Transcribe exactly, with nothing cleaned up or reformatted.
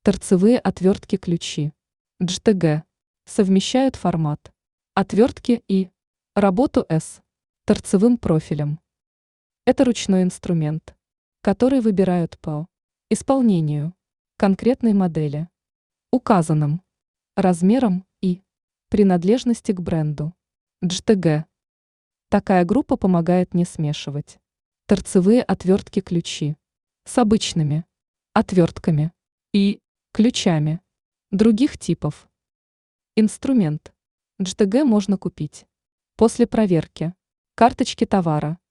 Торцевые отвертки-ключи джи ти джи совмещают формат отвертки и работу с торцевым профилем. Это ручной инструмент, который выбирают по исполнению конкретной модели, указанным размером и принадлежности к бренду джи ти джи. Такая группа помогает не смешивать торцевые отвертки-ключи с обычными отвертками и ключами других типов. Инструмент джи ти джи можно купить после проверки карточки товара